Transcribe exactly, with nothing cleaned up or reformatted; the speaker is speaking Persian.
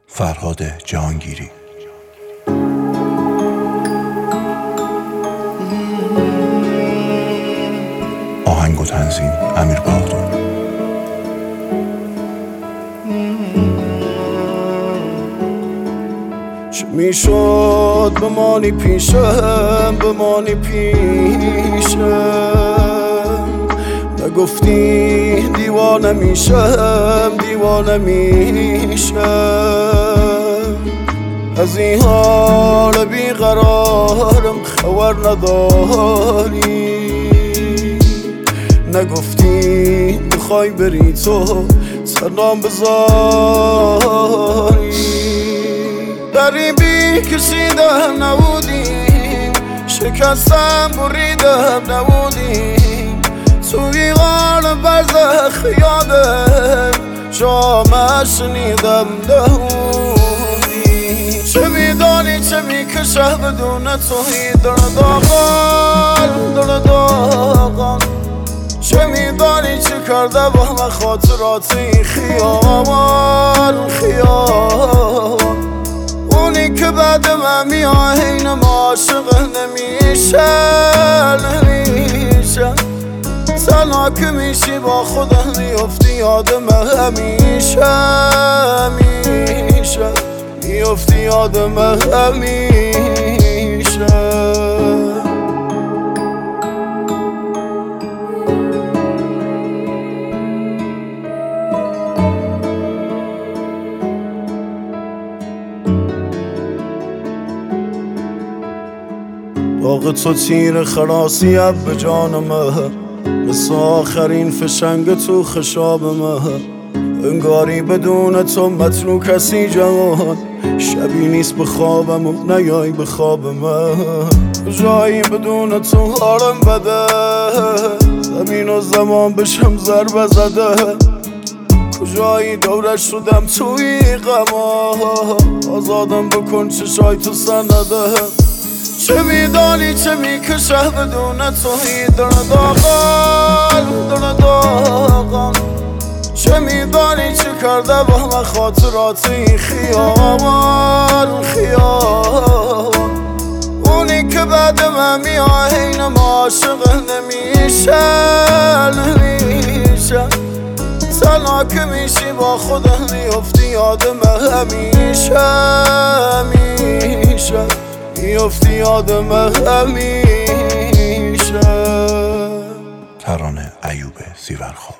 فرهاد جهانگیری. آهنگ و تنظیم امیر باغدون. چه میشد بمانی پیشم، بمانی پیشم، نگفتی دیوانه میشم، دیوانه میشم. از این حال بیقرارم خبر نداری، نگفتی میخوای بری تو سرنام بذاری. غریبی کشیدم نبودیم، شکستم بریدم نبودیم، توی غار برزخ یادم شامه شنیدم نبودی. چه میدانی چه میکشه بدون توی درد آقان، درد آقان. چه میدانی چه کرده با همه خاطرات این خیابان، خیابان. اونی که بعد من میاه این ما عاشق نمیشه، نمیشه. تنها که میشی با خودم میافتی یادم همیشه، همیشه. میافتی یادم همیشه. داغ تو تیر خلاصی به جانمه، مثل آخرین فشنگ تو خشابمه. انگاری بدون تو مطلوع کسی جوان، شبی نیست به خوابم و نیای به خوابمه. کجایی بدون تو حالم بده، زمین و زمان بشم ضربه زده. کجایی دورش شدم توی غما، آزادم بکن چشای تو سنده. چه میدانی چه میکشه بدون توی درد آقان، درد آقان. چه میدانی چه کرده با همه خاطرات این خیابان، خیابان. اونی که بعد من میاه این ما عاشق نمیشه، نمیشه. تنها که میشی با خودم میافتی یادم همیشه، همیشه. میافتی یادم همیشه. ترانه ایوب زیورخواب.